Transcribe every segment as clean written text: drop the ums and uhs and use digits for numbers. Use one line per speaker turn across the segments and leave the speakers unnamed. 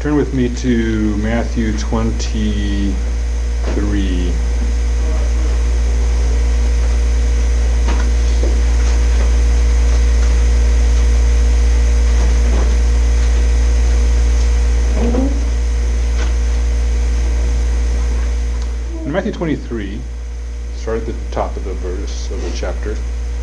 Turn with me to Matthew 23. In Matthew 23, start at the top of the verse of the chapter.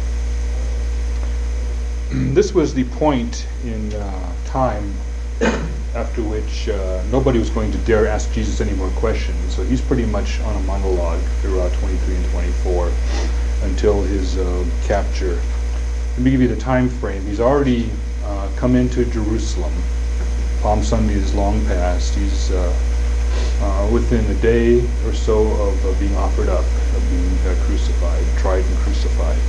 This was the point in time after which nobody was going to dare ask Jesus any more questions. So he's pretty much on a monologue throughout 23 and 24 until his capture. Let me give you the time frame. He's already come into Jerusalem. Palm Sunday is long past. He's within a day or so of being offered up, of being crucified, tried and crucified.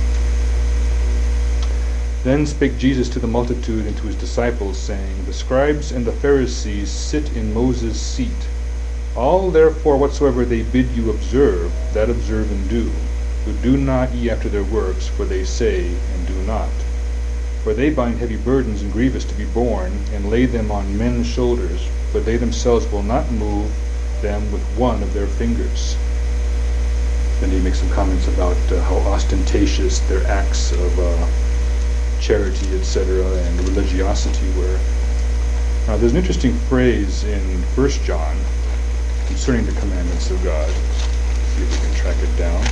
Then spake Jesus to the multitude and to his disciples, saying, The scribes and the Pharisees sit in Moses' seat. All therefore whatsoever they bid you observe, that observe and do. But do not ye after their works, for they say, and do not. For they bind heavy burdens and grievous to be borne, and lay them on men's shoulders, but they themselves will not move them with one of their fingers. Then he makes some comments about how ostentatious their acts of charity, etc., and religiosity were. Now, there's an interesting phrase in 1 John concerning the commandments of God. Let's see if we can track it down.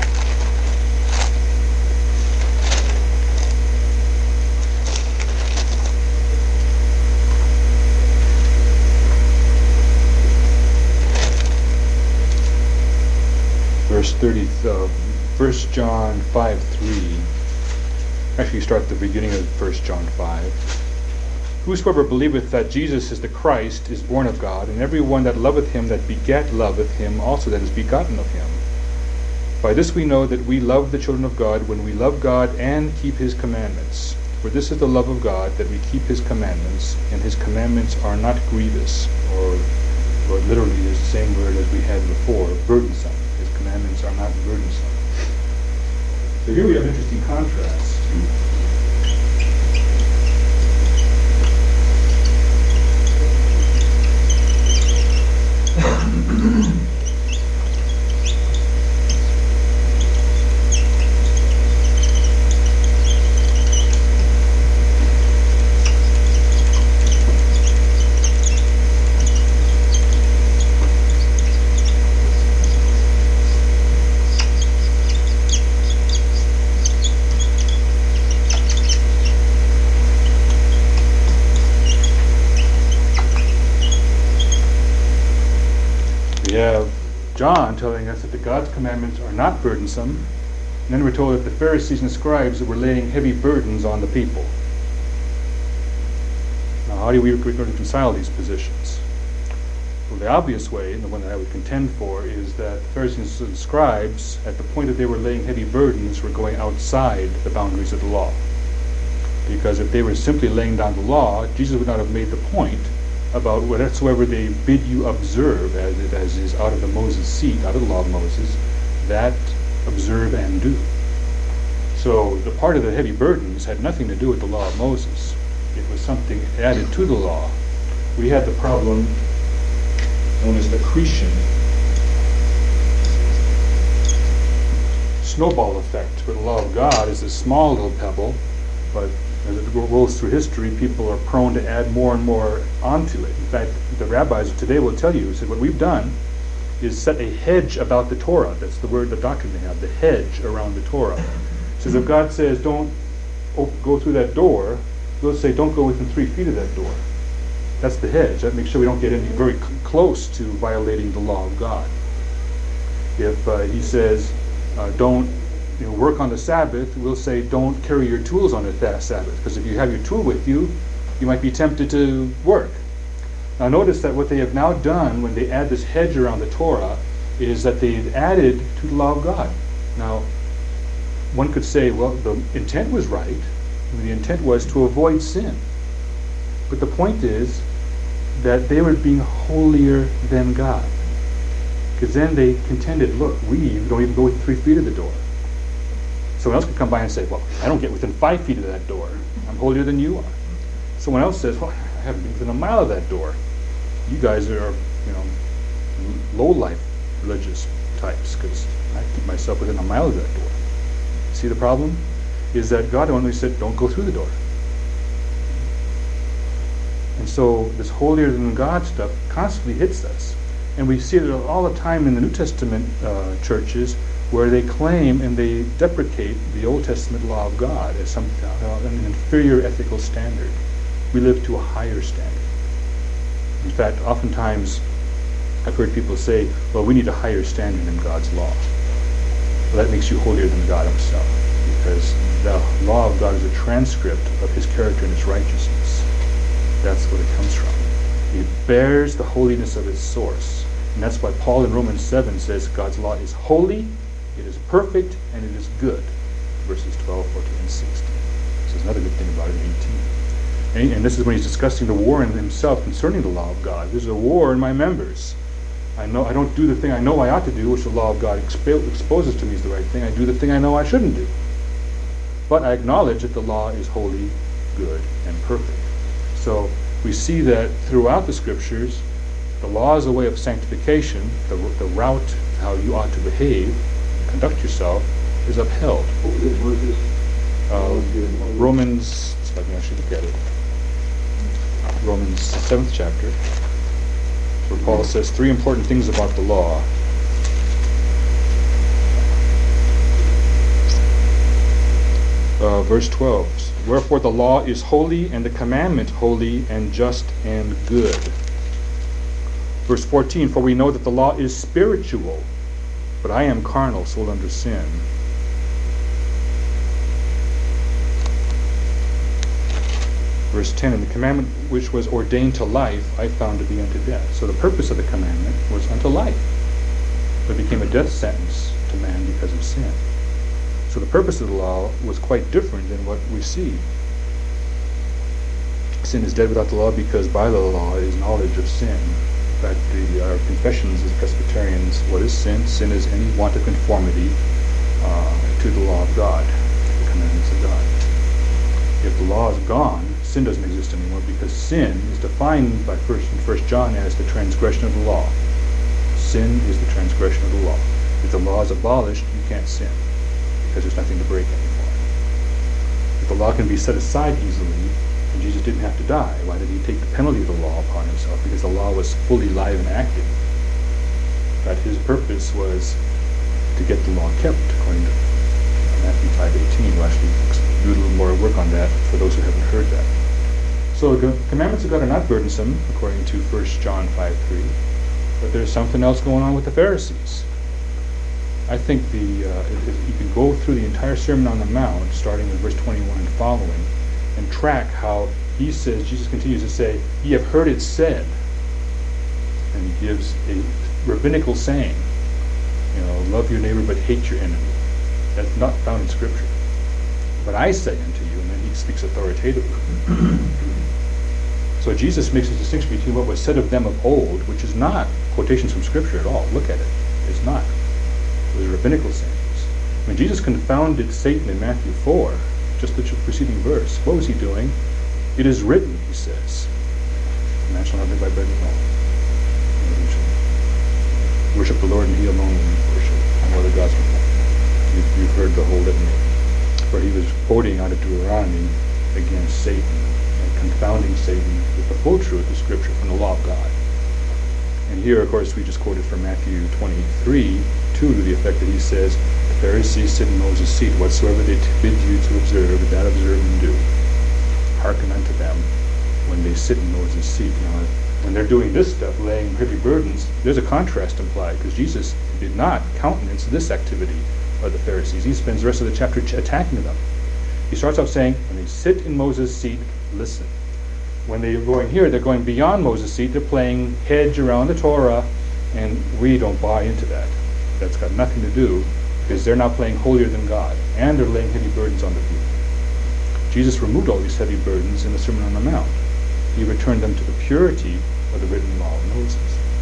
Verse 30, 1 John 5:3. Actually, start at the beginning of 1 John 5. Whosoever believeth that Jesus is the Christ is born of God, and every one that loveth him that begat loveth him also that is begotten of him. By this we know that we love the children of God, when we love God and keep his commandments. For this is the love of God, that we keep his commandments, and his commandments are not grievous, or literally is the same word as we had before, burdensome. His commandments are not burdensome. So here we have interesting contrast. John telling us that the God's commandments are not burdensome, and then we're told that the Pharisees and scribes were laying heavy burdens on the people. Now, how do we reconcile these positions? Well, the obvious way, and the one that I would contend for, is that the Pharisees and scribes, at the point that they were laying heavy burdens, were going outside the boundaries of the law. Because if they were simply laying down the law, Jesus would not have made the point about whatsoever they bid you observe, as is out of the Moses seat, out of the law of Moses, that observe and do. So the part of the heavy burdens had nothing to do with the law of Moses. It was something added to the law. We had the problem known as the accretion snowball effect, where the law of God is a small little pebble, but as it rolls through history, people are prone to add more and more onto it. In fact, the rabbis of today will tell you, said, what we've done is set a hedge about the Torah. That's the word, the doctrine they have, the hedge around the Torah. So if God says, don't go through that door, we'll say, don't go within 3 feet of that door. That's the hedge. That makes sure we don't get very close to violating the law of God. If he says, don't work on the Sabbath, we'll say don't carry your tools on the Sabbath, because if you have your tool with you, you might be tempted to work. Now notice that what they have now done when they add this hedge around the Torah is that they've added to the law of God. Now, one could say, well, the intent was right. The intent was to avoid sin. But the point is that they were being holier than God. Because then they contended, look, we don't even go within 3 feet of the door. Someone else could come by and say, well, I don't get within 5 feet of that door. I'm holier than you are. Someone else says, well, I haven't been within a mile of that door. You guys are, low-life religious types, because I keep myself within a mile of that door. See the problem? Is that God only said, don't go through the door. And so this holier than God stuff constantly hits us. And we see it all the time in the New Testament churches, where they claim and they deprecate the Old Testament law of God as an inferior ethical standard. We live to a higher standard. In fact, oftentimes I've heard people say, well, we need a higher standard than God's law. Well, that makes you holier than God himself, because the law of God is a transcript of his character and his righteousness. That's what it comes from. It bears the holiness of its source. And that's why Paul in Romans 7 says God's law is holy, it is perfect, and it is good. Verses 12, 14, and 16. So there's another good thing about it in 18. And this is when he's discussing the war in himself concerning the law of God. There's a war in my members. I don't do the thing I know I ought to do, which the law of God exposes to me as the right thing. I do the thing I know I shouldn't do. But I acknowledge that the law is holy, good, and perfect. So we see that throughout the scriptures, the law is a way of sanctification. The route, how you ought to behave, conduct yourself, is upheld.
What was this?
Romans, let me actually look at it. Romans 7th chapter, where Paul says 3 important things about the law. Verse 12, wherefore the law is holy, and the commandment holy, and just, and good. Verse 14, for we know that the law is spiritual, but I am carnal, sold under sin. Verse 10, and the commandment which was ordained to life, I found to be unto death. So the purpose of the commandment was unto life, but it became a death sentence to man because of sin. So the purpose of the law was quite different than what we see. Sin is dead without the law, because by the law is knowledge of sin. In fact, our confessions as Presbyterians, what is sin? Sin is any want of conformity to the law of God, to the commandments of God. If the law is gone, sin doesn't exist anymore, because sin is defined by 1 John as the transgression of the law. Sin is the transgression of the law. If the law is abolished, you can't sin, because there's nothing to break anymore. If the law can be set aside easily, and Jesus didn't have to die, why did he take the penalty of the law upon himself? Because the law was fully live and active. That his purpose was to get the law kept, according to Matthew 5:18. We'll actually do a little more work on that for those who haven't heard that. So the commandments of God are not burdensome, according to 1 John 5:3. But there's something else going on with the Pharisees. I think if you can go through the entire Sermon on the Mount, starting with verse 21 and following, and track how he says, Jesus continues to say, ye have heard it said, and he gives a rabbinical saying, love your neighbor but hate your enemy. That's not found in Scripture. But I say unto you, and then he speaks authoritatively. So Jesus makes a distinction between what was said of them of old, which is not quotations from Scripture at all. Look at it. It's not. It was rabbinical sayings. When Jesus confounded Satan in Matthew 4, just the preceding verse, what was he doing? It is written, he says, man shall not live by bread alone. Worship the Lord, and he alone will worship, and no other gods before him. You've heard the whole litany, where he was quoting out of Deuteronomy against Satan, and confounding Satan with the full truth of Scripture from the law of God. And here, of course, we just quoted from Matthew 23, 2, to the effect that he says, the Pharisees sit in Moses' seat. Whatsoever they bid you to observe, that observe and do. Hearken unto them when they sit in Moses' seat. Now, when they're doing this stuff, laying heavy burdens, there's a contrast implied, because Jesus did not countenance this activity of the Pharisees. He spends the rest of the chapter attacking them. He starts out saying, when they sit in Moses' seat, listen. When they're going here, they're going beyond Moses' seat. They're playing hedge around the Torah, and we don't buy into that. That's got nothing to do, because they're now playing holier than God, and they're laying heavy burdens on the people. Jesus removed all these heavy burdens in the Sermon on the Mount. He returned them to the purity of the written law of Moses.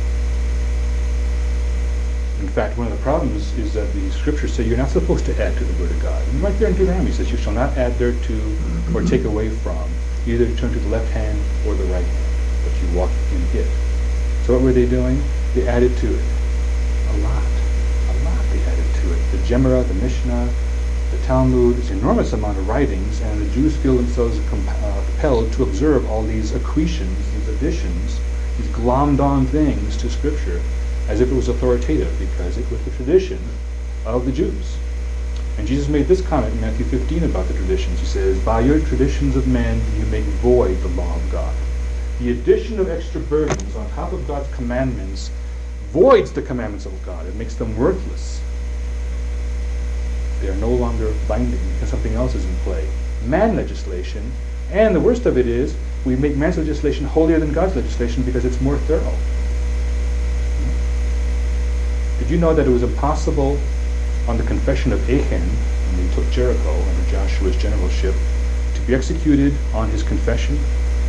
In fact, one of the problems is that the Scriptures say you're not supposed to add to the Word of God. And right there in Deuteronomy, it says you shall not add thereto or take away from, either turn to the left hand or the right hand, but you walk in it. So what were they doing? They added to it. A lot they added to it. The Gemara, the Mishnah, the Talmud, it's an enormous amount of writings, and the Jews feel themselves compelled to observe all these accretions, these additions, these glommed-on things to Scripture, as if it was authoritative, because it was the tradition of the Jews. And Jesus made this comment in Matthew 15 about the traditions. He says, "By your traditions of men you make void the law of God." The addition of extra burdens on top of God's commandments voids the commandments of God. It makes them worthless. They are no longer binding because something else is in play. Man legislation, and the worst of it is, we make man's legislation holier than God's legislation because it's more thorough. Did you know that it was impossible on the confession of Achan, when they took Jericho under Joshua's generalship, to be executed on his confession?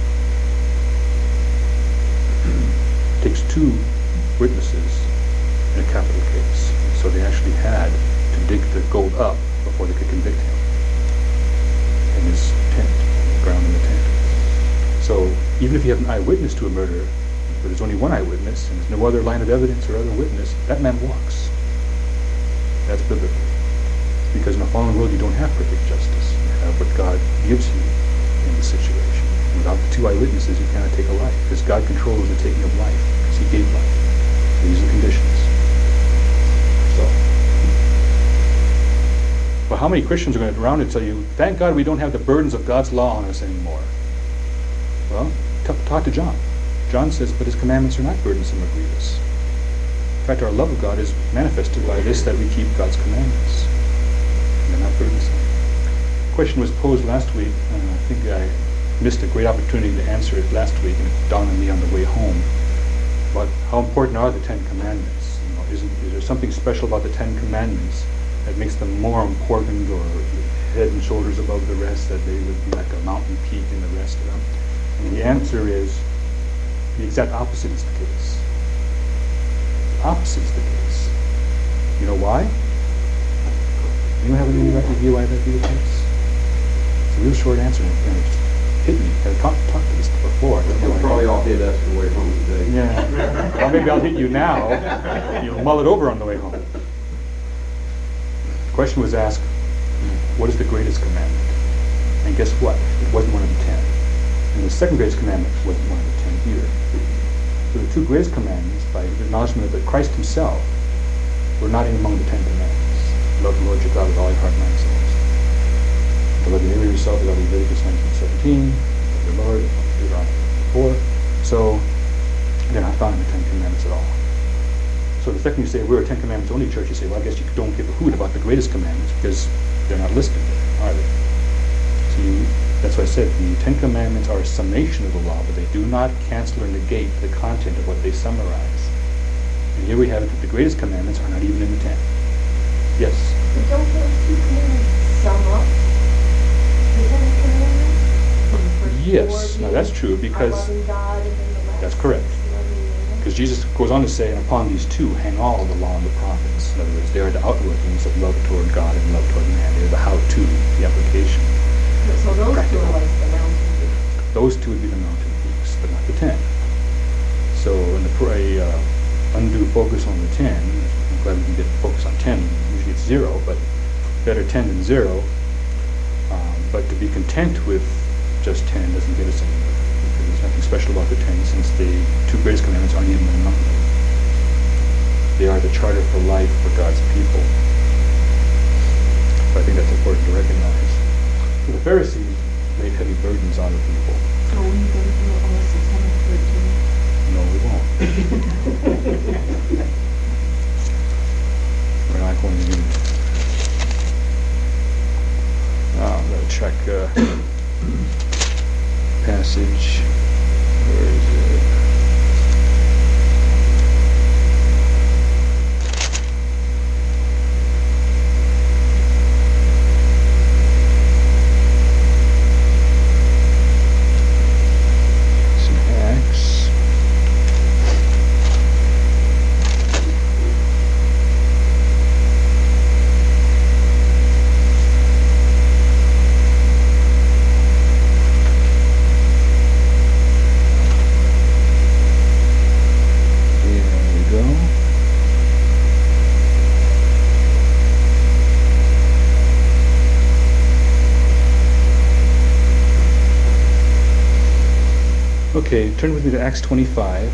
It takes 2 witnesses in a capital case. So they actually had to dig the gold up before they could convict him in his tent, on the ground in the tent. So even if you have an eyewitness to a murder, but there's only one eyewitness and there's no other line of evidence or other witness, that man walks. That's biblical. Because in a fallen world you don't have perfect justice. You have what God gives you in the situation. And without the 2 eyewitnesses you cannot take a life, because God controls the taking of life, because he gave life. These are the conditions. So, but how many Christians are going to around and tell you, thank God we don't have the burdens of God's law on us anymore? Well, talk to John. John says, but his commandments are not burdensome or grievous. In fact, our love of God is manifested by this, that we keep God's commandments. And they're not burdensome. The question was posed last week, and I think I missed a great opportunity to answer it last week, and it dawned on me on the way home. But how important are the 10 Commandments? Is there something special about the 10 Commandments that makes them more important or head and shoulders above the rest, that they would be like a mountain peak in the rest of them? And the answer is, the exact opposite is the case. The opposite is the case. You know why? Anyone have any idea why that be the case? It's a real short answer, and it just hit me. I've talked to this before.
You'll probably all hit us on the way home today.
Yeah. Well, maybe I'll hit you now. You'll mull it over on the way home. The question was asked, what is the greatest commandment? And guess what? It wasn't one of the 10. And the second greatest commandment wasn't one of the 10 either. So the 2 greatest commandments, by the acknowledgement that Christ himself, were not even among the 10 commandments. Love the Lord your God with all your heart, mind, and soul. To love your neighbor yourself is out of Leviticus 19:17. Love your Lord, Deuteronomy 4. So they're not found in the 10 commandments at all. So the second you say we're a 10 commandments only church, you say, well, I guess you don't give a hoot about the greatest commandments because they're not listed there, are they? So that's why I said the 10 commandments are a summation of the law, but they do not cancel or negate the content of what they summarize. And here we have it that the greatest commandments are not even in the 10. Yes?
But don't those 2 commandments sum up the 10 commandments? The first
Yes,
4
now that's true because
loving God, and then the last
that's correct. Because Jesus goes on to say, and upon these 2 hang all the law and the prophets. In other words, they are the outworkings of love toward God and love toward man. They're the how-to, the application.
So those
Practical.
2 are like the mountain peaks.
Those 2 would be the mountain peaks, but not the 10. So in the undue focus on the 10, I'm glad we can get focus on 10. Usually it's 0, but better 10 than 0. But to be content with just 10 doesn't get us anywhere. Because there's nothing special about the 10, since the 2 greatest commandments aren't even among them. They are the charter for life for God's people. So I think that's important to recognize. So the Pharisees laid heavy burdens on the people.
So we go through all 613.
No, we won't. We're not going to do that. I'm going to check passage. Where is it? It's in Acts. Okay, turn with me to Acts 25.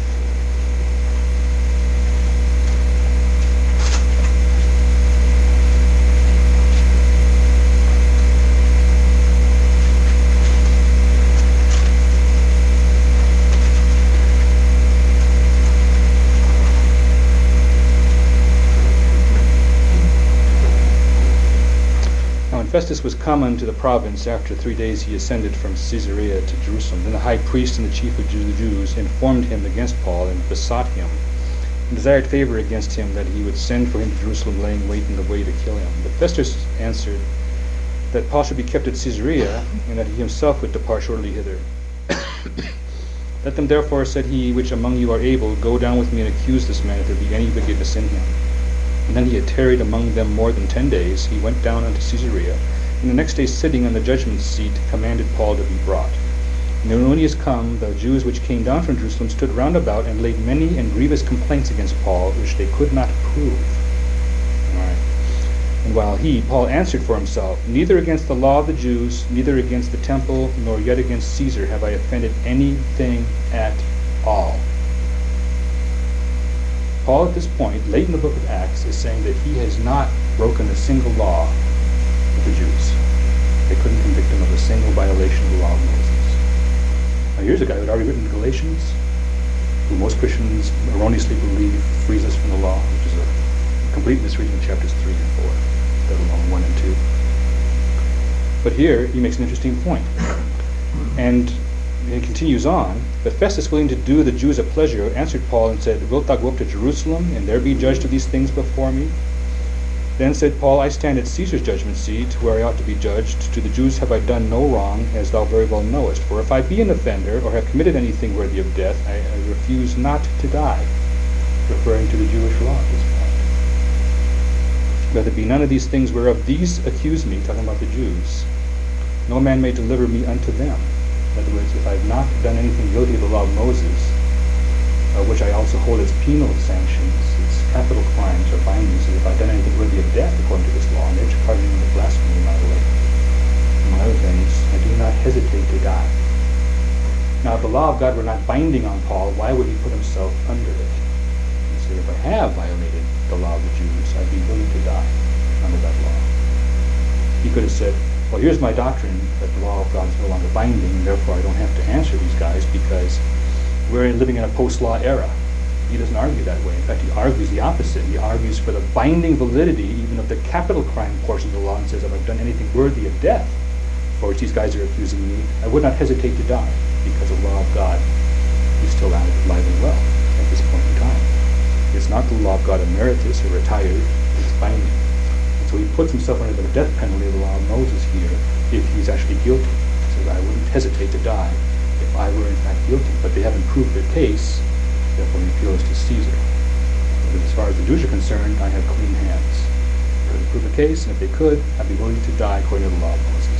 Festus was come unto the province. After 3 days he ascended from Caesarea to Jerusalem. Then the high priest and the chief of the Jews informed him against Paul, and besought him, and desired favor against him, that he would send for him to Jerusalem, laying wait in the way to kill him. But Festus answered that Paul should be kept at Caesarea, and that he himself would depart shortly hither. Let them therefore, said he, which among you are able, go down with me and accuse this man, if there be any wickedness in him. And then he had tarried among them more than 10 days. He went down unto Caesarea, and the next day sitting on the judgment seat commanded Paul to be brought. And when he is come, the Jews which came down from Jerusalem stood round about, and laid many and grievous complaints against Paul, which they could not prove. All right. And while he, Paul, answered for himself, neither against the law of the Jews, neither against the temple, nor yet against Caesar have I offended anything at all. Paul at this point, late in the book of Acts, is saying that he has not broken a single law of the Jews. They couldn't convict him of a single violation of the law of Moses. Now here's a guy who had already written Galatians, who most Christians erroneously believe frees us from the law, which is a complete misreading of chapters 3 and 4, let alone 1 and 2. But here he makes an interesting point. And he continues on, but Festus, willing to do the Jews a pleasure, answered Paul and said, wilt thou go up to Jerusalem, and there be judged of these things before me? Then said Paul, I stand at Caesar's judgment seat, where I ought to be judged. To the Jews have I done no wrong, as thou very well knowest. For if I be an offender, or have committed anything worthy of death, I refuse not to die, referring to the Jewish law at this point. Let there be none of these things whereof these accuse me, talking about the Jews. No man may deliver me unto them. In other words, if I have not done anything guilty of the law of Moses, which I also hold as penal sanctions, its capital crimes or bindings, and if I've done anything worthy of death according to this law, and there's pardoning of blasphemy, by the way, among other things, I do not hesitate to die. Now, if the law of God were not binding on Paul, why would he put himself under it? He said, if I have violated the law of the Jews, I'd be willing to die under that law. He could have said, well, here's my doctrine that the law of God is no longer binding, and therefore I don't have to answer these guys because we're living in a post-law era. He doesn't argue that way. In fact, he argues the opposite. He argues for the binding validity even of the capital crime portion of the law, and says, if I've done anything worthy of death, for which these guys are accusing me, I would not hesitate to die, because the law of God is still alive and well at this point in time. It's not the law of God emeritus or retired, it's binding. So he puts himself under the death penalty of the law of Moses here if he's actually guilty. He says, I wouldn't hesitate to die if I were in fact guilty. But they haven't proved their case, therefore he appeals to Caesar. But as far as the Jews are concerned, I have clean hands. They couldn't prove a case, and if they could, I'd be willing to die according to the law of Moses.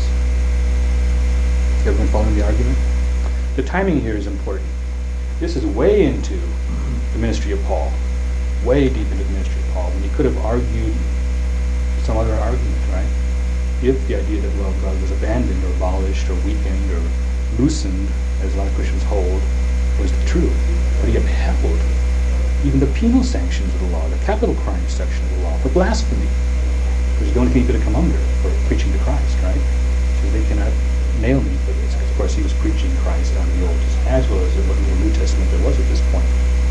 Everyone following the argument? The timing here is important. This is way into the ministry of Paul. Way deep into the ministry of Paul, when he could have argued some other argument, right? If the idea that the law of God was abandoned or abolished or weakened or loosened, as a lot of Christians hold, was the truth. But he upheld even the penal sanctions of the law, the capital crime section of the law, for blasphemy, which is the only thing he could have come under for preaching to Christ, right? So they cannot nail me for this, because of course he was preaching Christ on the Old Testament, as well as what in the New Testament there was at this point.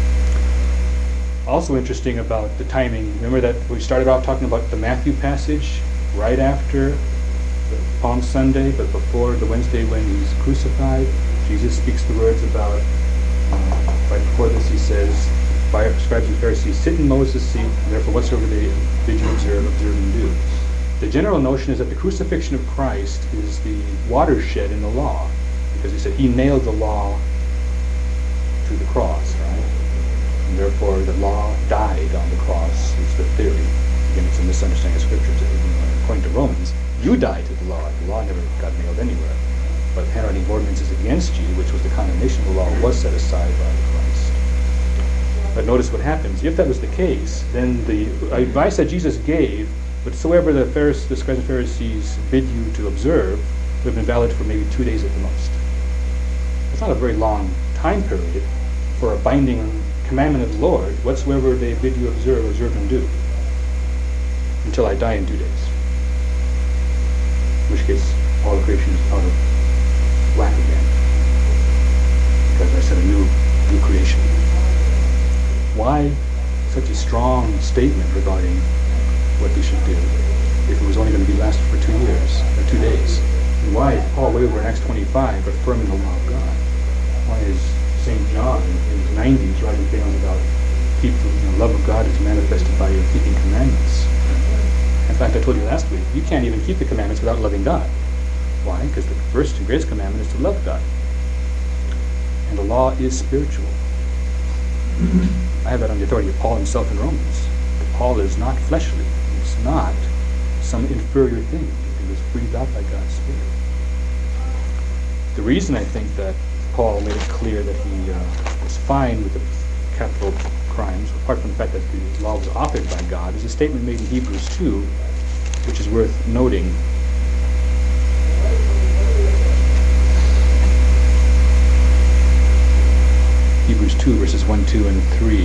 Also interesting about the timing, remember that we started off talking about the Matthew passage right after the Palm Sunday, but before the Wednesday when he's crucified. Jesus speaks the words about, right before this he says, scribes and Pharisees sit in Moses' seat, and therefore whatsoever they bid you observe and do. The general notion is that the crucifixion of Christ is the watershed in the law, because he said he nailed the law to the cross, right? And therefore the law died on the cross, is the theory. Again, it's a misunderstanding of scriptures. According to Romans, you died to the law. The law never got nailed anywhere. But handwriting of ordinances against you, which was the condemnation of the law, was set aside by Christ. But notice what happens. If that was the case, then the advice that Jesus gave, whatsoever the scribes and Pharisees bid you to observe, would have been valid for maybe 2 days at the most. It's not a very long time period for a binding commandment of the Lord, whatsoever they bid you observe, observe and do, until I die in 2 days. In which case, all of creation is out of whack again, because I said a new creation. Why such a strong statement regarding what we should do if it was only going to be lasted for 2 years, or 2 days? And why is Paul way over in Acts 25 affirming the law of God? Why is St. John in his 90s writing things about keep the love of God is manifested by your keeping commandments? In fact, I told you last week, you can't even keep the commandments without loving God. Why? Because the first and greatest commandment is to love God. And the law is spiritual. I have that on the authority of Paul himself in Romans. Paul is not fleshly. It's not some inferior thing. It was breathed out by God's Spirit. The reason I think that Paul made it clear that he was fine with the capital crimes, apart from the fact that the law was authored by God, is a statement made in Hebrews 2, which is worth noting. Hebrews 2, verses 1, 2, and 3.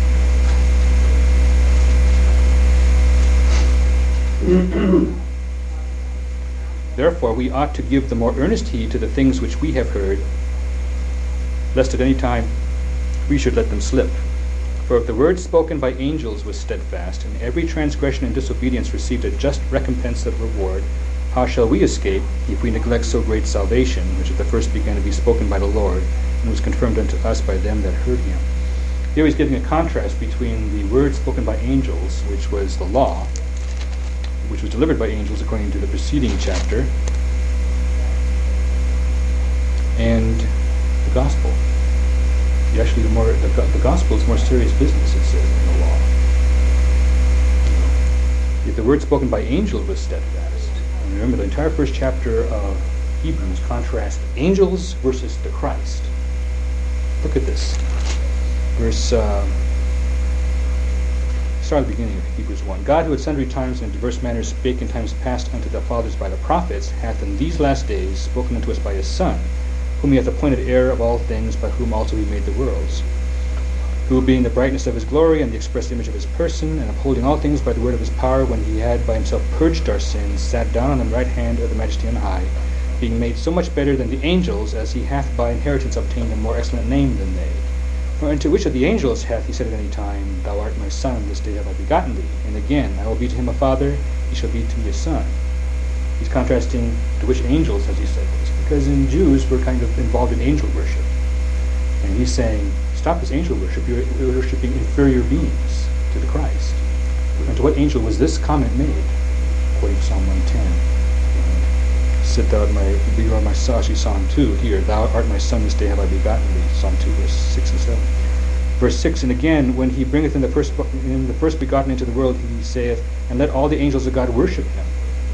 Therefore, we ought to give the more earnest heed to the things which we have heard, lest at any time we should let them slip. For if the word spoken by angels was steadfast, and every transgression and disobedience received a just recompense of reward, how shall we escape if we neglect so great salvation, which at the first began to be spoken by the Lord, and was confirmed unto us by them that heard him? Here he's giving a contrast between the word spoken by angels, which was the law, which was delivered by angels according to the preceding chapter, and the gospel. Actually, the gospel is more serious business, it says in the law. If the word spoken by angels was steadfast, and remember the entire first chapter of Hebrews contrasts angels versus the Christ. Look at this. Start at the beginning of Hebrews 1. God, who at sundry times and in diverse manners spake in times past unto the fathers by the prophets, hath in these last days spoken unto us by his Son, whom he hath appointed heir of all things, by whom also he made the worlds, who being the brightness of his glory and the express image of his person, and upholding all things by the word of his power, when he had by himself purged our sins, sat down on the right hand of the Majesty on high, being made so much better than the angels, as he hath by inheritance obtained a more excellent name than they. For unto which of the angels hath he said at any time, Thou art my Son, this day have I begotten thee? And again, I will be to him a father, he shall be to me a son. He's contrasting to which angels has he said this, because in Jews we're kind of involved in angel worship. And he's saying, stop this angel worship, you're worshiping inferior beings to the Christ. And to what angel was this comment made? Quoting Psalm 110. Sit thou at my, you are my son, Psalm 2 here, Thou art my Son, this day have I begotten thee, Psalm 2, verse 6 and 7. Verse 6, and again, when he bringeth in the first begotten into the world, he saith, And let all the angels of God worship him.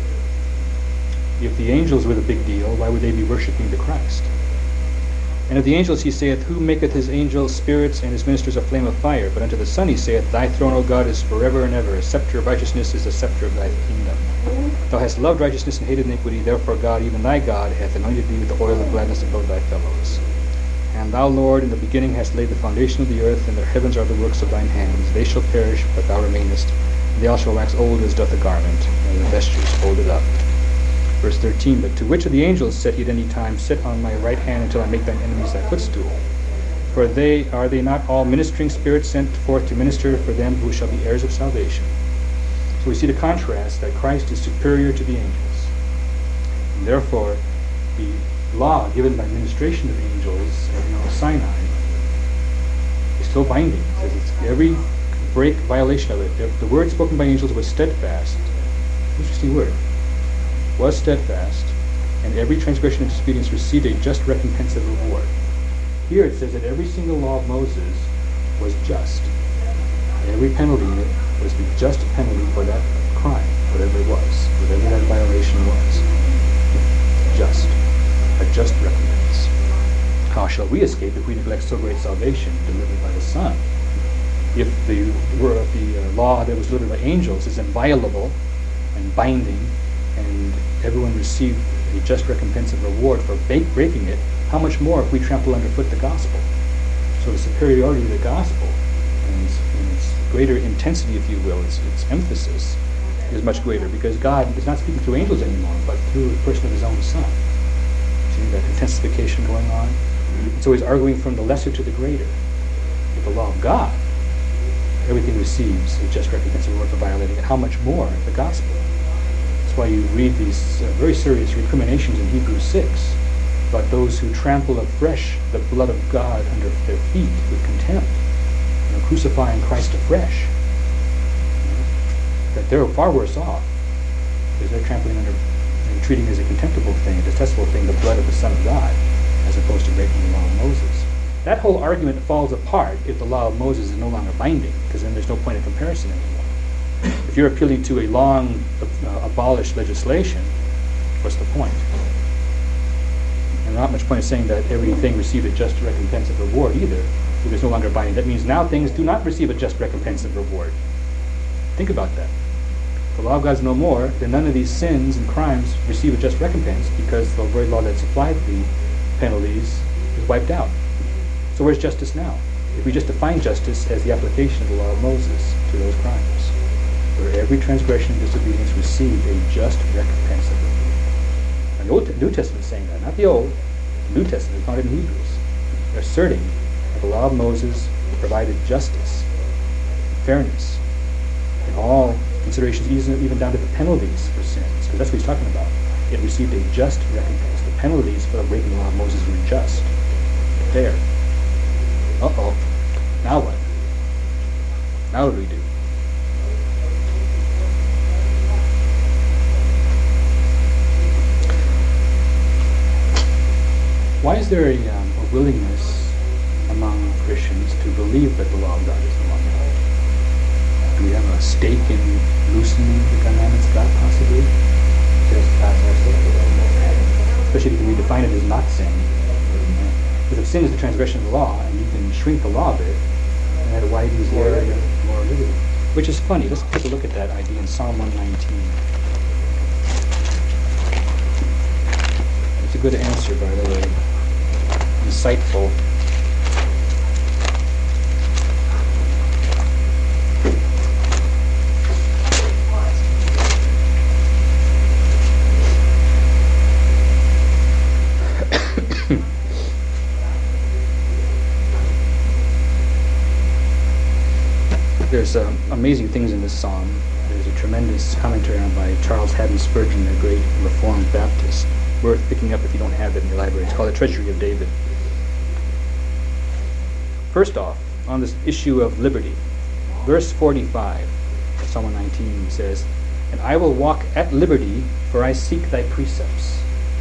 If the angels were the big deal, why would they be worshiping the Christ? And of the angels he saith, Who maketh his angels spirits, and his ministers a flame of fire? But unto the Son he saith, Thy throne, O God, is forever and ever. A scepter of righteousness is the scepter of thy kingdom. Thou hast loved righteousness and hated iniquity, therefore God, even thy God, hath anointed thee with the oil of gladness above thy fellows. And thou, Lord, in the beginning hast laid the foundation of the earth, and the heavens are the works of thine hands. They shall perish, but thou remainest. And they all shall wax old as doth a garment, and the vestures folded up. Verse 13, But to which of the angels said he at any time, Sit on my right hand until I make thine enemies thy footstool? For are they not all ministering spirits sent forth to minister for them who shall be heirs of salvation? So we see the contrast that Christ is superior to the angels. And therefore, the law given by ministration of angels at Mount Sinai is still binding. It says it's every violation of it. If the word spoken by angels was steadfast, interesting word, was steadfast, and every transgression and disobedience received a just recompense of reward. Here it says that every single law of Moses was just. Every penalty in it was the just penalty for that crime, whatever it was, whatever that violation was. Just. A just recompense. How shall we escape if we neglect so great salvation delivered by the Son? If the law that was delivered by angels is inviolable and binding, and everyone received a just recompense of reward for breaking it, how much more if we trample underfoot the gospel? So the superiority of the gospel and its greater intensity, if you will, its emphasis is much greater, because God is not speaking through angels anymore, but through the person of his own Son. See that intensification going on? So he's arguing from the lesser to the greater. With the law of God, everything receives a just recompense of reward for violating it. How much more the gospel? That's why you read these very serious recriminations in Hebrews 6 about those who trample afresh the blood of God under their feet with contempt, crucifying Christ afresh. That they're far worse off, because they're trampling under and treating as a contemptible thing, a detestable thing, the blood of the Son of God, as opposed to breaking the law of Moses. That whole argument falls apart if the law of Moses is no longer binding, because then there's no point of comparison anymore. If you're appealing to a long abolished legislation, what's the point? And not much point in saying that everything received a just recompense of reward either, if it's no longer binding. That means now things do not receive a just recompense of reward. Think about that. The law of God is no more, then none of these sins and crimes receive a just recompense, because the very law that supplied the penalties is wiped out. So where's justice now? If we just define justice as the application of the law of Moses to those crimes, where every transgression and disobedience received a just recompense of reward. And the New Testament is saying that, not the Old. The New Testament is found in Hebrews. They're asserting that the law of Moses provided justice, fairness, in all considerations, even down to the penalties for sins, because that's what he's talking about. It received a just recompense. The penalties for breaking the law of Moses were just. There. Uh-oh. Now what? Now what do we do? Why is there a willingness among Christians to believe that the law of God is no longer valid? Do we have a stake in loosening the commandments of God, possibly? Especially if we define it as not sin. Because if sin is the transgression of the law, and you can shrink the law a bit, and that widens the area of moral liberty. Which is funny. Let's take a look at that idea in Psalm 119. It's a good answer, by the way. Insightful. There's amazing things in this psalm. There's a tremendous commentary on by Charles Haddon Spurgeon, a great Reformed Baptist, worth picking up if you don't have it in your library. It's called The Treasury of David. First off, on this issue of liberty, verse 45 of Psalm 119 says, "And I will walk at liberty, for I seek thy precepts."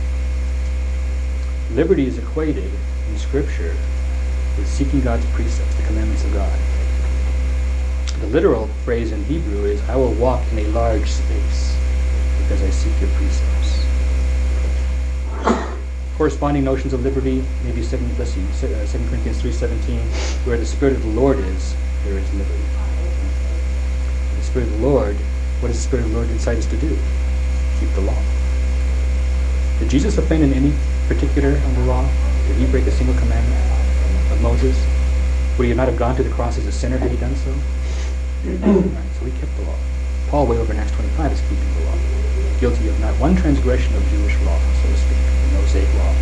Liberty is equated in Scripture with seeking God's precepts, the commandments of God. The literal phrase in Hebrew is, "I will walk in a large space because I seek your precepts." Corresponding notions of liberty, maybe 2 Corinthians 3:17, where the Spirit of the Lord is, there is liberty. The Spirit of the Lord, what does the Spirit of the Lord incite us to do? Keep the law. Did Jesus offend in any particular on the law? Did he break a single commandment of Moses? Would he not have gone to the cross as a sinner had he done so? Right, so he kept the law. Paul, way over in Acts 25, is keeping the law. Guilty of not one transgression of Jewish law, so to speak, the Mosaic law.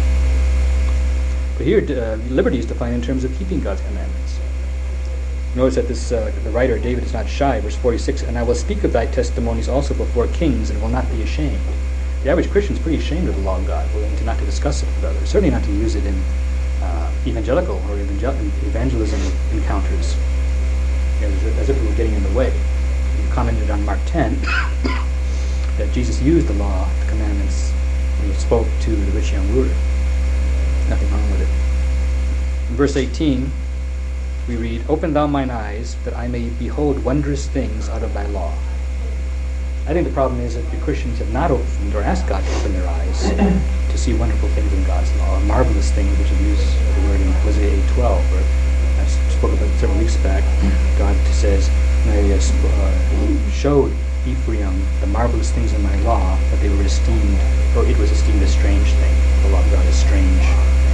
But here, liberty is defined in terms of keeping God's commandments. Notice that this the writer, David, is not shy. Verse 46, "And I will speak of thy testimonies also before kings, and will not be ashamed." The average Christian is pretty ashamed of the law of God, willing to not to discuss it with others, certainly not to use it in evangelical or evangelism encounters, as if it were getting in the way. He commented on Mark 10 that Jesus used the law, the commandments, when he spoke to the rich young ruler. Nothing wrong with it. In verse 18, we read, "Open thou mine eyes, that I may behold wondrous things out of thy law." I think the problem is that the Christians have not opened or asked God to open their eyes to see wonderful things in God's law, or marvelous things, which is used the word in Hosea 8:12, where I spoke about several weeks back. God says, "I showed Ephraim the marvelous things in my law, but they were esteemed, or it was esteemed a strange thing." The law of God is strange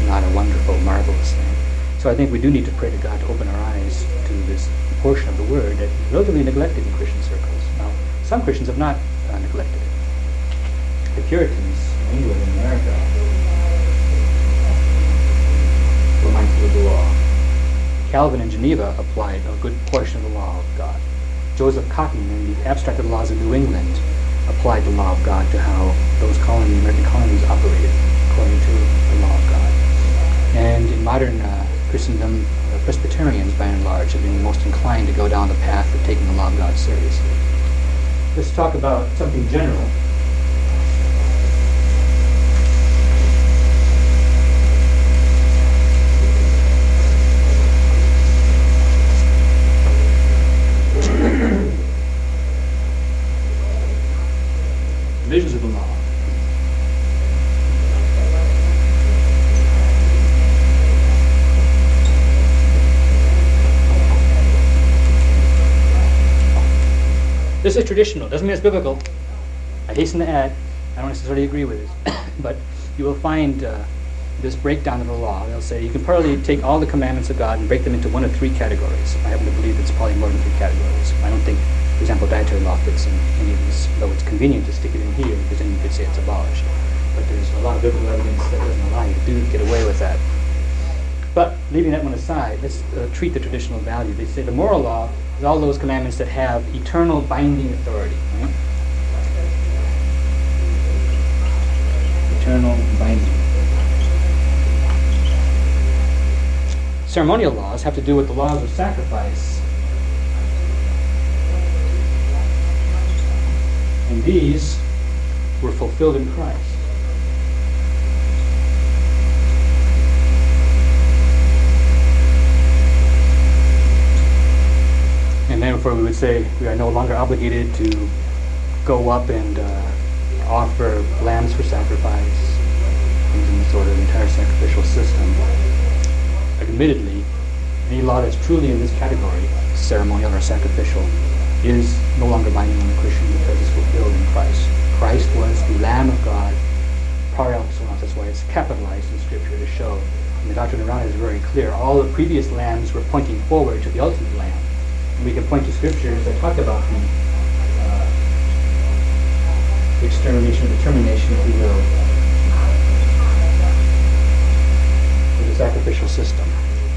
not a wonderful, marvelous thing. So I think we do need to pray to God to open our eyes to this portion of the Word that is relatively neglected in Christian circles. Now, some Christians have not neglected it. The Puritans in England and America were mindful of the law. Calvin in Geneva applied a good portion of the law of God. Joseph Cotton in the Abstracted Laws of New England applied the law of God to how those American colonies operated according to the law of God. And in modern Christendom, Presbyterians, by and large, have been most inclined to go down the path of taking the law of God seriously. Let's talk about something general. Visions of the law. This is traditional. Doesn't mean it's biblical. I hasten to add, I don't necessarily agree with it, but you will find this breakdown of the law. They'll say you can probably take all the commandments of God and break them into one of three categories. I happen to believe it's probably more than three categories. I don't think, for example, dietary law fits in any of these, though it's convenient to stick it in here because then you could say it's abolished. But there's a lot of biblical evidence that doesn't allow you to get away with that. But leaving that one aside, let's treat the traditional value. They say the moral law is all those commandments that have eternal binding authority. Right? Eternal binding. Ceremonial laws have to do with the laws of sacrifice. And these were fulfilled in Christ. And therefore we would say we are no longer obligated to go up and offer lambs for sacrifice, things in the sort of entire sacrificial system. Admittedly, any law that's truly in this category, ceremonial or sacrificial, is no longer binding on the Christian because it's fulfilled in Christ. Christ was the Lamb of God, par excellence. That's why it's capitalized in Scripture to show. And the Doctrine and Covenants is very clear. All the previous lambs were pointing forward to the ultimate Lamb. And we can point to Scriptures that talk about the extermination or the termination, if you will, of the sacrificial system.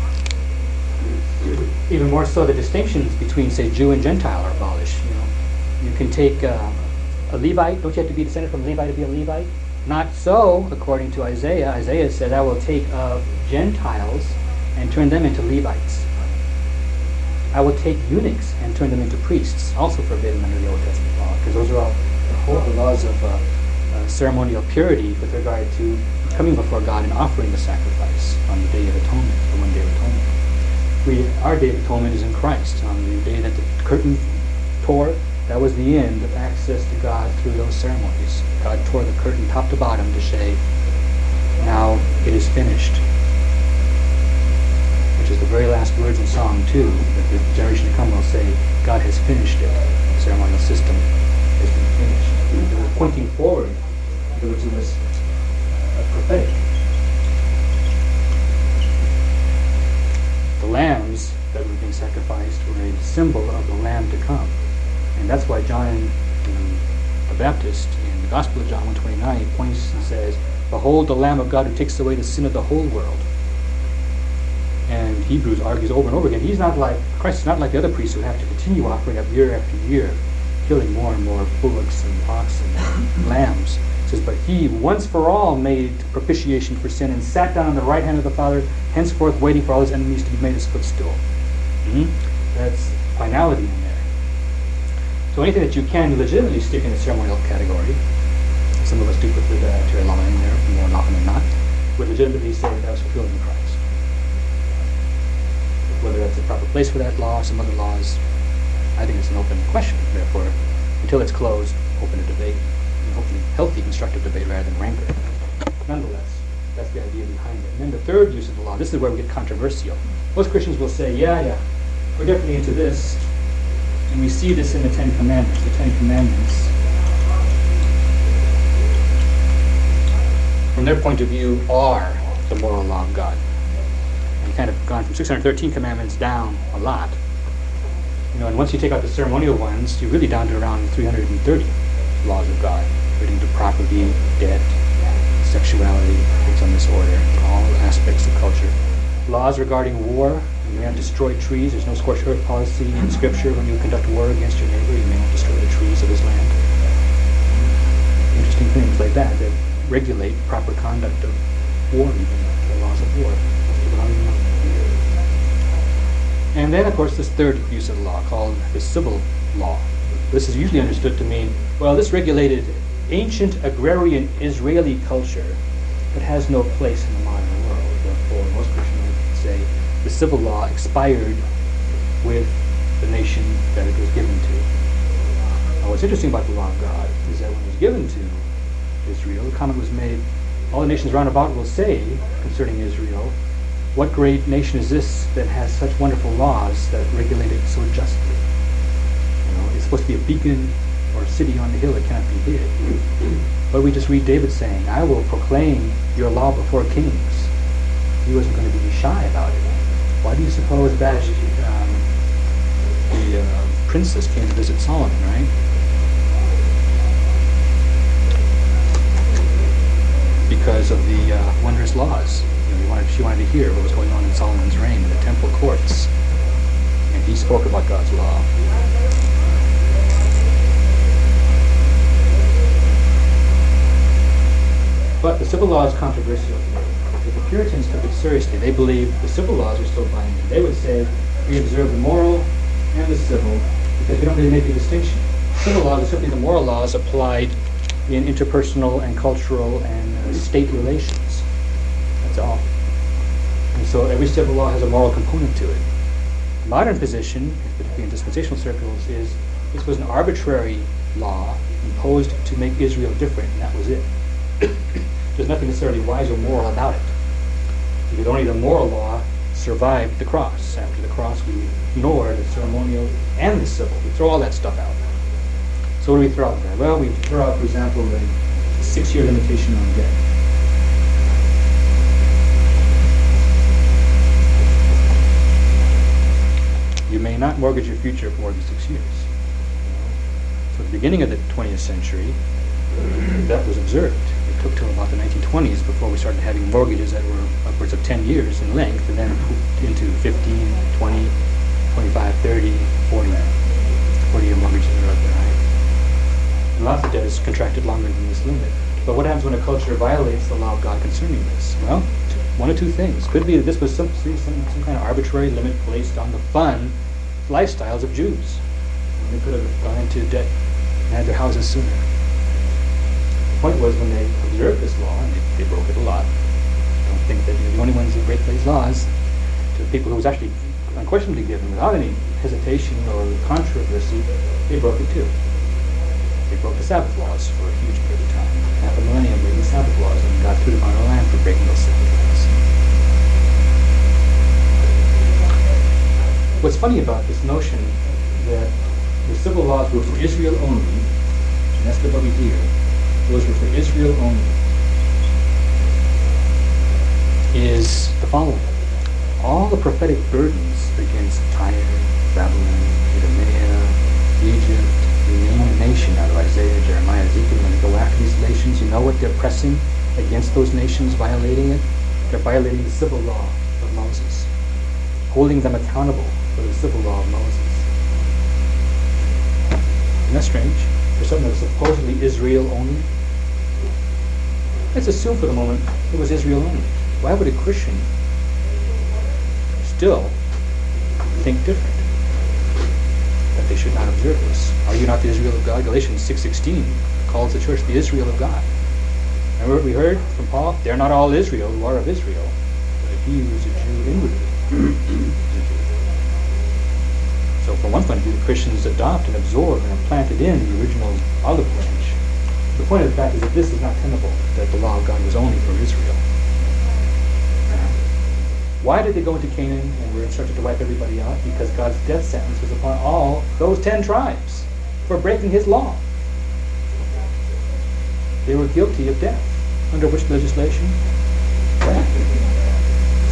Even more so, the distinctions between, say, Jew and Gentile are abolished. You can take a Levite. Don't you have to be descended from Levi to be a Levite? Not so, according to Isaiah. Isaiah said, "I will take of Gentiles and turn them into Levites. I will take eunuchs and turn them into priests," also forbidden under the Old Testament law, because those are all the laws of ceremonial purity with regard to coming before God and offering the sacrifice on the Day of Atonement, the one Day of Atonement. Our Day of Atonement is in Christ. On the day that the curtain tore, that was the end of access to God through those ceremonies. God tore the curtain top to bottom to say, now it is finished. Which is the very last words in Psalm 2, that the generation to come will say, God has finished it. The ceremonial system has been finished. They were pointing forward because it was prophetic. The lambs that were being sacrificed were a symbol of the Lamb to come. And that's why John the Baptist in the Gospel of John 1:29 points and says, "Behold the Lamb of God who takes away the sin of the whole world." And Hebrews argues over and over again, Christ is not like the other priests who have to continue offering up year after year, killing more and more bullocks and oxen and lambs. It says, but he once for all made propitiation for sin and sat down on the right hand of the Father, henceforth waiting for all his enemies to be made his footstool. That's finality in there. So anything that you can legitimately stick in the ceremonial category, some of us do put the dietary law in there more often than not, would legitimately say that was fulfilled in Christ. Whether that's the proper place for that law, some other laws, I think it's an open question. Therefore, until it's closed, open to debate, and hopefully healthy, constructive debate rather than rancor. Nonetheless, that's the idea behind it. And then the third use of the law, this is where we get controversial. Most Christians will say, yeah, we're definitely into this. And we see this in the Ten Commandments. The Ten Commandments, from their point of view, are the moral law of God. And kind of gone from 613 commandments down a lot. And once you take out the ceremonial ones, you're really down to around 330 laws of God, relating to property, debt, sexuality, things on this order, all aspects of culture. Laws regarding war. You may not destroy trees. There's no scorched earth policy in Scripture. When you conduct war against your neighbor, you may not destroy the trees of his land. Interesting things like that regulate proper conduct of war, even the laws of war. And then, of course, this third use of the law, called the civil law. This is usually understood to mean, well, this regulated ancient agrarian Israeli culture, but has no place in the modern world. Therefore, most Christians would say the civil law expired with the nation that it was given to. Now, what's interesting about the law of God is that when it was given to Israel, the comment was made, all the nations round about will say concerning Israel, what great nation is this that has such wonderful laws that regulate it so justly? It's supposed to be a beacon or a city on the hill that cannot be hid. But we just read David saying, I will proclaim your law before kings. He wasn't going to be shy about it. Why do you suppose Vashti, the princess, came to visit Solomon, right? Because of the wondrous laws. She wanted to hear what was going on in Solomon's reign in the temple courts. And he spoke about God's law. But the civil law is controversial today. If the Puritans took it seriously, they believed the civil laws are still binding. They would say, we observe the moral and the civil because we don't really make a distinction. Civil laws are simply the moral laws applied in interpersonal and cultural and state relations. That's all. And so every civil law has a moral component to it. The modern position, particularly in dispensational circles, is this was an arbitrary law imposed to make Israel different, and that was it. There's nothing necessarily wise or moral about it. Because only the moral law survived the cross. After the cross, we ignore the ceremonial and the civil. We throw all that stuff out. So what do we throw out there? Well, we throw out, for example, the 6-year limitation on debt. You may not mortgage your future for more than 6 years. So at the beginning of the 20th century, that was observed. It took till about the 1920s before we started having mortgages that were upwards of 10 years in length, and then into 15, 20, 25, 30, 40-year mortgages are up there, right? And lots of debt is contracted longer than this limit. But what happens when a culture violates the law of God concerning this? Well, one of two things. Could be that this was some kind of arbitrary limit placed on the fun lifestyles of Jews. They could have gone into debt and had their houses sooner. The point was, when they observed this law, and they broke it a lot, don't think that you're the only ones who break these laws, to the people who was actually unquestionably given without any hesitation or controversy, they broke it too. They broke the Sabbath laws for a huge period of time. Half a millennium breaking Sabbath laws, and God threw them on our land for breaking those Sabbath laws. What's funny about this notion that the civil laws were for Israel only, and that's the what we hear, those were for Israel only, is the following. All the prophetic burdens against Tyre, Babylon, Idumea, Egypt, you name a nation out of Isaiah, Jeremiah, Ezekiel, when they go after these nations, you know what they're pressing against those nations, violating it? They're violating the civil law of Moses, holding them accountable for the civil law of Moses. Isn't that strange? For something that's supposedly Israel only? Let's assume for the moment it was Israel only. Why would a Christian still think different? That they should not observe this. Are you not the Israel of God? Galatians 6:16 calls the church the Israel of God. Remember what we heard from Paul? They're not all Israel who are of Israel, but he who is a Jew inwardly is a Jew. So from one point of view, the Christians adopt and absorb and are planted in the original olive branch. The point of the fact is that this is not tenable, that the law of God was only for Israel. Why did they go into Canaan and were instructed to wipe everybody out? Because God's death sentence was upon all those 10 tribes for breaking his law. They were guilty of death. Under which legislation? Death.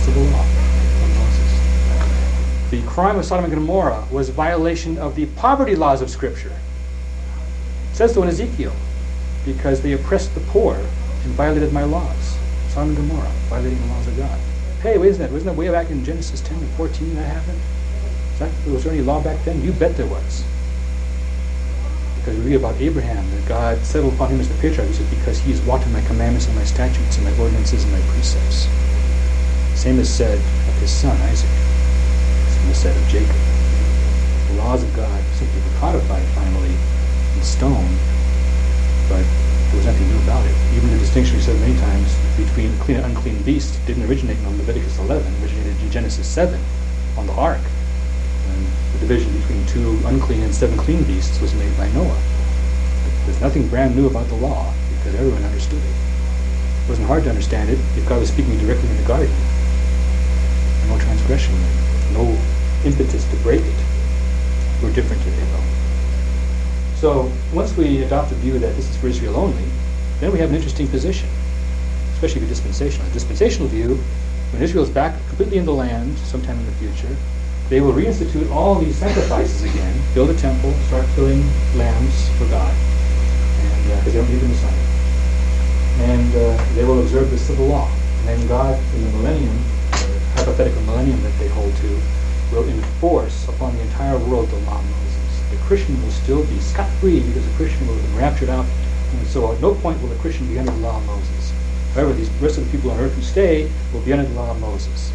civil law of Moses. The crime of Sodom and Gomorrah was violation of the poverty laws of Scripture. It says so in Ezekiel, because they oppressed the poor and violated my laws. Sodom and Gomorrah, violating the laws of God. Hey, wasn't that way back in Genesis 10 and 14 that happened? Was there any law back then? You bet there was. Because we read about Abraham, that God settled upon him as the patriarch. He said, because he has walked in my commandments and my statutes and my ordinances and my precepts. Same is said of his son, Isaac. Same is said of Jacob. The laws of God simply were codified finally in stone, but there was nothing new about it. Even the distinction we said many times between clean and unclean beasts didn't originate in Leviticus 11, originated in Genesis 7 on the ark. And the division between 2 unclean and 7 clean beasts was made by Noah. There's nothing brand new about the law because everyone understood it. It wasn't hard to understand it if God was speaking directly in the garden. No transgression, no impetus to break it. We're different today, though. So once we adopt the view that this is for Israel only, then we have an interesting position, especially for dispensational. The dispensational view, when Israel is back completely in the land sometime in the future, they will reinstitute all these sacrifices again, build a temple, start killing lambs for God, and because they don't need the Messiah. And they will observe the civil law. And then God, in the millennium, the hypothetical millennium that they hold to, will enforce upon the entire world the law of Moses. The Christian will still be scot-free because the Christian will have been raptured out, and so at no point will the Christian be under the law of Moses. However, the rest of the people on earth who stay will be under the law of Moses.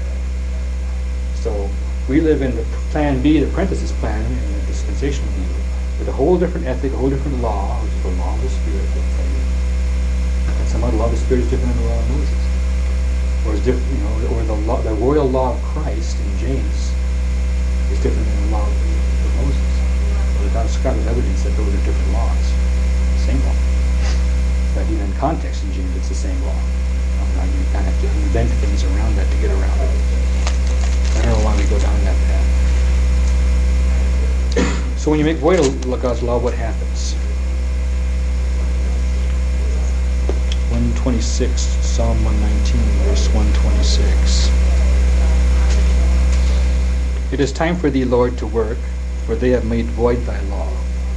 So we live in the plan B, the parenthesis plan, in the dispensational view, with a whole different ethic, a whole different law, which is the law of the Spirit. And somehow the law of the Spirit is different than the law of Moses. Or is different, or the royal law of Christ in James is different than the law of Moses. Well, without scholarly evidence that those are different laws, same law. But even in context in James, it's the same law. You kind of have to invent things around that to get around it. I don't know why we go down that path. So when you make void of God's law, what happens? 126, Psalm 119, verse 126. It is time for thee, Lord, to work, for they have made void thy law.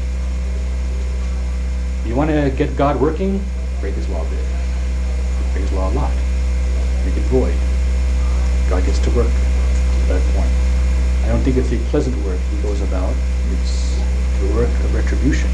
You want to get God working? Break his law a bit. Break his law a lot. Make it void. God gets to work at that point. I don't think it's a pleasant work he goes about. It's the work of retribution.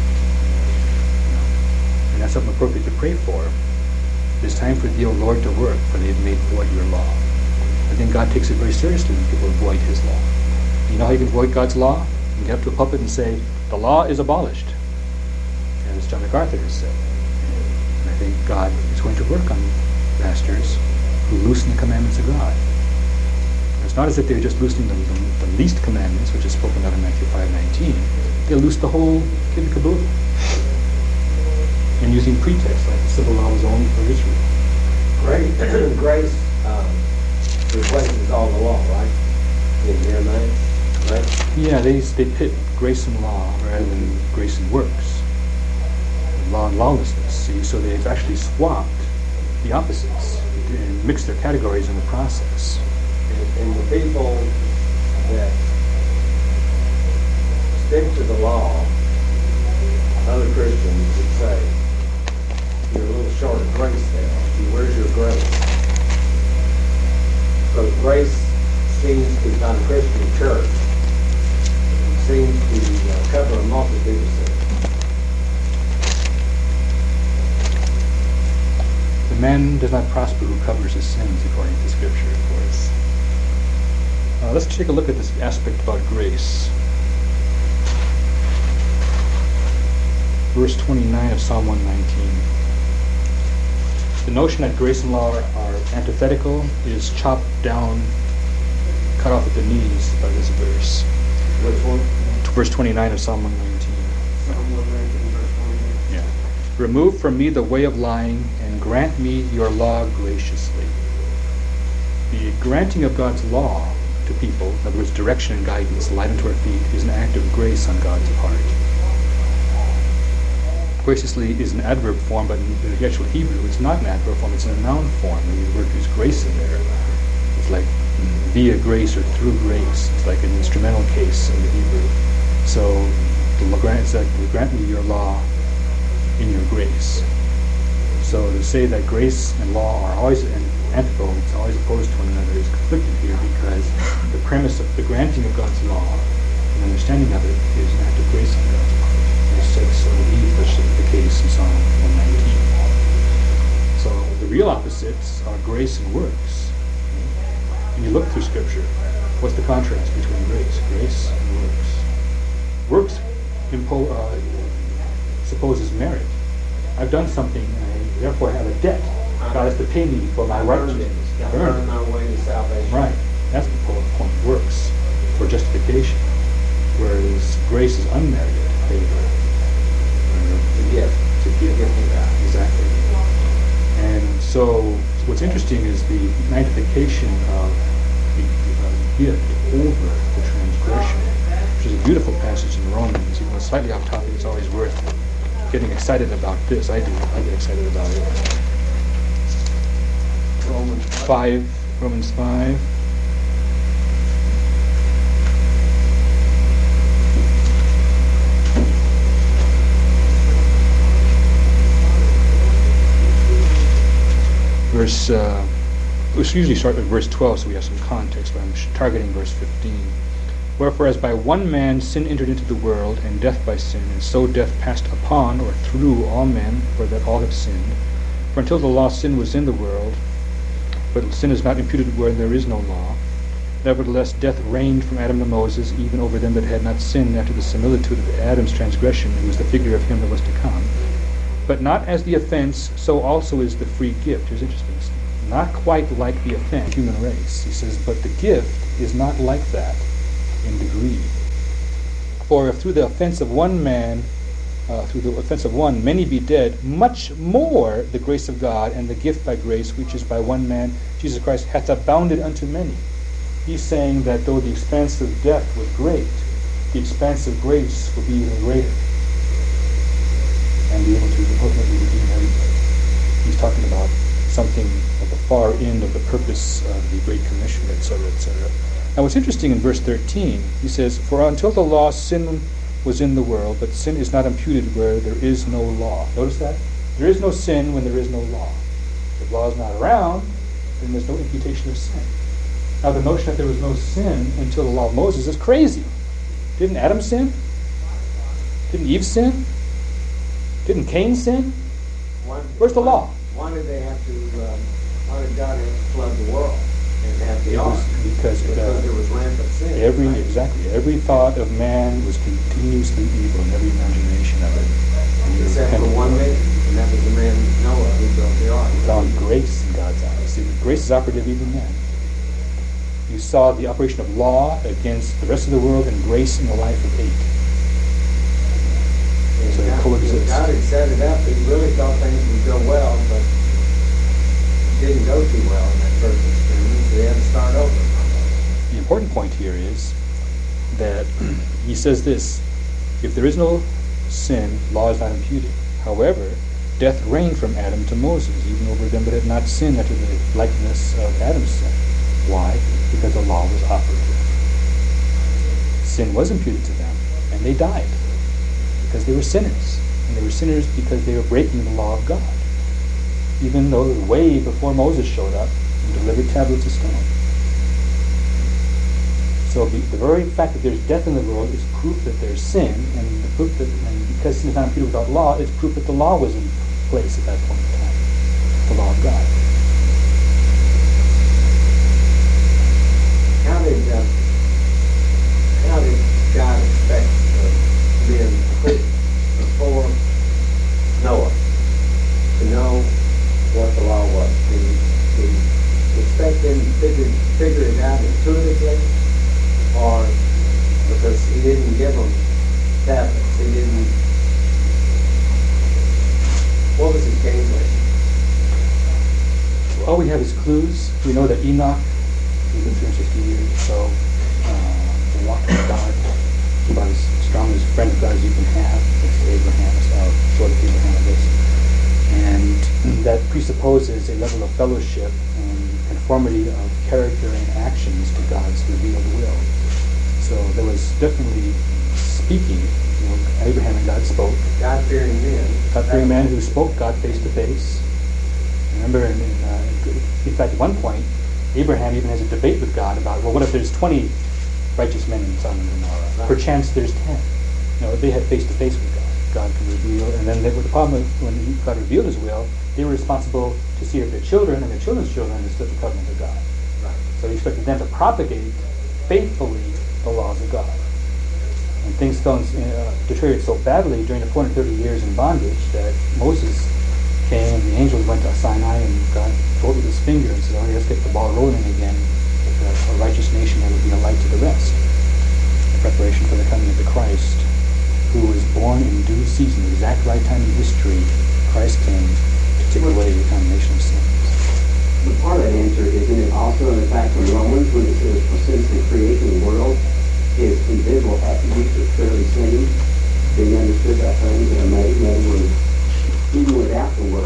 And that's something appropriate to pray for. It's time for thee, O Lord, to work, for they have made void your law. I think God takes it very seriously when people void his law. You know how you can void God's law? You can get up to a pulpit and say, the law is abolished, as John MacArthur has said. And I think God is going to work on pastors who loosen the commandments of God. It's not as if they're just loosening the least commandments, which is spoken of in Matthew 5:19. They loose the whole kid and caboodle. And using pretexts like the civil law was only for Israel.
Grace replaces all the law, right? In Jeremiah, right?
Yeah, they pit grace and law rather than grace and works. Law and lawlessness. See, so they've actually swapped the opposites and mixed their categories in the process.
And the people that stick to the law, other Christians would say, you're a little short of grace there. Where's your grace? Because grace seems to, by the Christian church, seems to cover a multitude of sins.
The man does not prosper who covers his sins, according to Scripture, of course. Let's take a look at this aspect about grace. Verse 29 of Psalm 119. The notion that grace and law are antithetical is chopped down, cut off at the knees by this verse.
Which one?
Verse 29 of Psalm 119.
Psalm 119, verse 29.
Yeah. Remove from me the way of lying, and grant me your law graciously. The granting of God's law to people, in other words, direction and guidance, light unto our feet, is an act of grace on God's part. Graciously is an adverb form, but in the actual Hebrew, it's not an adverb form, it's in a noun form, and the word is grace in there.
like via grace or through grace. It's like an instrumental case in the Hebrew. So it's like, grant me your law in your grace. So to say that grace and law are always antipodes, always opposed to one another, is conflicted here because the premise of the granting of God's law and understanding of it is an act of grace on God's part. As said so that's the case in Psalm 119. So the real opposites are grace and works. When you look through Scripture, what's the contrast between grace? Grace and works. Works supposes merit. I've done something, and I therefore have a debt. God has to pay me for my righteousness.
I've earned my way to salvation.
Right. That's the point. Works for justification. Whereas grace is unmerited favor.
To give from God.
Exactly. And so what's interesting is the magnification of the gift over the transgression, which is a beautiful passage in Romans. Even though it's slightly off topic, it's always worth getting excited about this. I do. I get excited about it. Romans 5. We usually start with verse 12, so we have some context, but I'm targeting verse 15. Wherefore, as by one man sin entered into the world, and death by sin, and so death passed upon, or through all men, for that all have sinned. For until the law, sin was in the world, but sin is not imputed where there is no law. Nevertheless, death reigned from Adam to Moses, even over them that had not sinned, after the similitude of Adam's transgression, who was the figure of him that was to come. But not as the offense, so also is the free gift. Here's interesting. Not quite like the offense, human race. He says, but the gift is not like that in degree. For if through the offense of one man, many be dead, much more the grace of God and the gift by grace, which is by one man, Jesus Christ, hath abounded unto many. He's saying that though the expense of death was great, the expense of grace will be even greater, and be able to ultimately redeem everybody. He's talking about something at the far end of the purpose of the Great Commission, etc., etc. Now what's interesting in verse 13, he says, for until the law, sin was in the world, but sin is not imputed where there is no law. Notice that? There is no sin when there is no law. If the law is not around, then there's no imputation of sin. Now the notion that there was no sin until the law of Moses is crazy. Didn't Adam sin? Didn't Eve sin? Didn't Cain sin? Where's the law?
Why did they have to? Why did God have to flood the world and have the ark?
Because
there was rampant sin.
Every thought of man was continuously evil, and every imagination of it.
Except for one man, and that was the man Noah who built the ark.
He found grace in God's eyes. See, grace is operative even then. You saw the operation of law against the rest of the world, and grace in the life of 8. So they coexist.
God had set it up. He really thought things would go well, but it didn't go too well in that first experiment, so they had to start over.
The important point here is that he says this, if there is no sin, law is not imputed. However, death reigned from Adam to Moses, even over them that had not sinned after the likeness of Adam's sin. Why? Because the law was operative. Sin was imputed to them, and they died. Because they were sinners. And they were sinners because they were breaking the law of God. Even though way before Moses showed up and delivered tablets of stone. So the very fact that there's death in the world is proof that there's sin, and the proof that, and because sin is not imputed without law, it's proof that the law was in place at that point in time. The law of God.
How did God expect men before Noah to know what the law was? Did he expect them to figure it out intuitively? Or because he didn't give them tablets, he didn't... What was his game plan?
All we have is clues. We know that Enoch, he lived 360 years or so, walked with God, about as strong as friend of God as you can have. That's Abraham, short of Abraham, I guess. And that presupposes a level of fellowship and
conformity of character and actions to God's revealed will. So there was definitely speaking. Abraham and God spoke.
God-fearing men.
God-fearing man who spoke God face to face. Remember, in fact, at one point, Abraham even has a debate with God about, well, what if there's 20 righteous men in Sodom and Gomorrah?
Right.
Perchance there's 10. They had face to face with God. God can reveal, and then the problem when God revealed His will, they were responsible to see that their children and their children's children understood the covenant of God.
Right.
So He expected them to propagate faithfully the laws of God. And things deteriorated so badly during the 430 years in bondage that Moses came, and the angels went to Sinai, and God told with His finger and said, let's get the ball rolling again with a righteous nation that would be a light to the rest. In preparation for the coming of the Christ, who was born in due season, the exact right time in history. Christ came to take away the condemnation of sins.
But part of that answer isn't it also in the fact from Romans when it says, for since the creation of the world, His invisible attributes are clearly seen, being understood by things that are made, in other words, even without the word.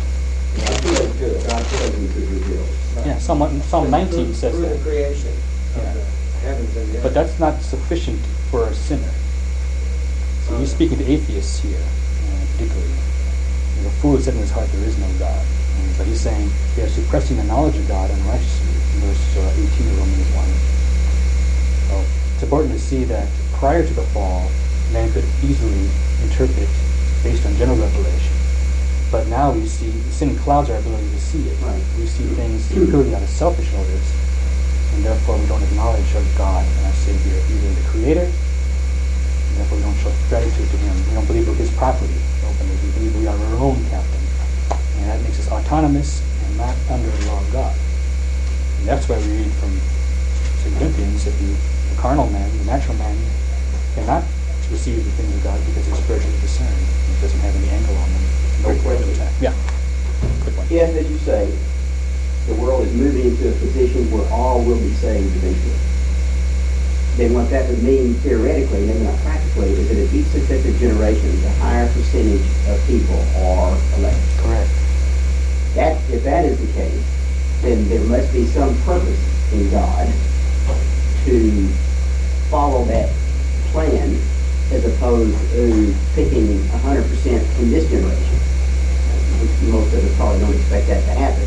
God tells Him to reveal.
Yeah, Psalm 19 says
Through
that.
the creation of
Yeah.
the heavens and the earth.
But that's not sufficient for a sinner. So he's speaking to atheists here, particularly. The fool said in his heart, there is no God. But he's saying they are suppressing the knowledge of God unrighteously, in verse 18 of Romans 1. So it's important to see that prior to the fall, man could easily interpret based on general revelation. But now we see, sin clouds our ability to see it.
Right.
We see things purely out of selfish motives, and therefore we don't acknowledge our God and our Savior, either the Creator, and therefore we don't show gratitude to Him. We don't believe we're His property openly. We believe we are our own captain. And that makes us autonomous and not under the law of God. And that's why we read from 2 Corinthians that the carnal man, the natural man, cannot receive the things of God because they're spiritually discerned. It doesn't have any angle on them. No point of attack. Yeah. Quick one.
If, as you say, the world is moving into a position where all will be saved eventually, then what that would mean theoretically, maybe not practically, is that at each successive generation, a higher percentage of people are elected.
Correct.
If that is the case, then there must be some purpose in God to follow that plan as opposed to picking 100% from this generation. Most of us probably don't expect that to happen.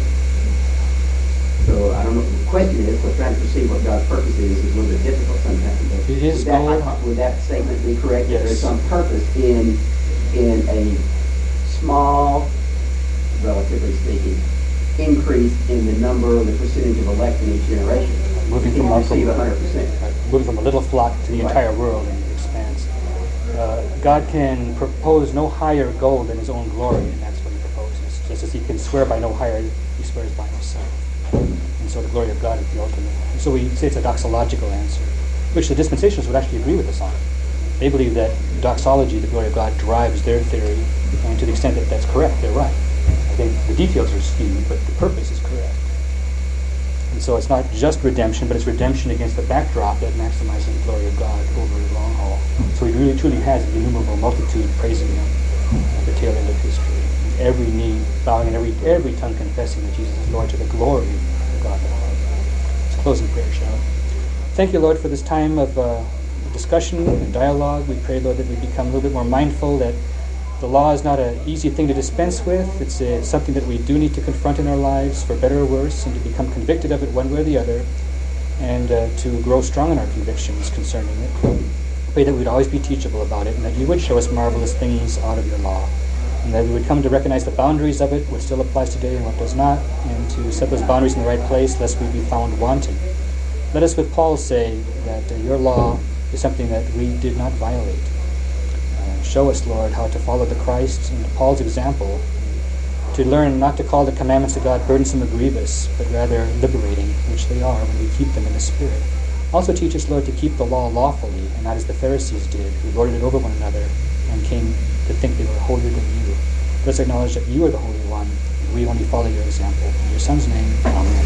So I don't know. The question is, we're trying to perceive what God's purpose is a little bit difficult sometimes. But
It is
would that statement be correct?
Yes.
There is some purpose in a small, relatively speaking, increase in the number or the percentage of elect in each generation.
Moving
You
from
can't receive 100%.
Moving from a little flock to the
Right.
entire world in the expanse. God can propose no higher goal than His own glory, and that's what He proposes. Just as He can swear by no higher, He swears by Himself. And so the glory of God is the ultimate. And so we say it's a doxological answer, which the dispensationalists would actually agree with us on. They believe that doxology, the glory of God, drives their theory, and to the extent that that's correct, they're right. I think the details are skewed, but the purpose is correct. And so it's not just redemption, but it's redemption against the backdrop that maximizes the glory of God over the long haul. So He really truly has an innumerable multitude praising Him at the tail end of history. And every knee bowing and every tongue confessing that Jesus is Lord to the glory of God the Father. Let's close in prayer, shall we? Thank you, Lord, for this time of discussion and dialogue. We pray, Lord, that we become a little bit more mindful that the law is not an easy thing to dispense with. It's something that we do need to confront in our lives, for better or worse, and to become convicted of it one way or the other, and to grow strong in our convictions concerning it. Pray that we'd always be teachable about it, and that You would show us marvelous things out of Your law, and that we would come to recognize the boundaries of it, what still applies today and what does not, and to set those boundaries in the right place, lest we be found wanting. Let us with Paul say that Your law is something that we did not violate. Show us, Lord, how to follow the Christ and Paul's example, to learn not to call the commandments of God burdensome or grievous, but rather liberating, which they are when we keep them in the Spirit. Also teach us, Lord, to keep the law lawfully, and not as the Pharisees did, who lorded it over one another and came to think they were holier than You. Let us acknowledge that You are the Holy One, and we only follow Your example. In Your Son's name, amen.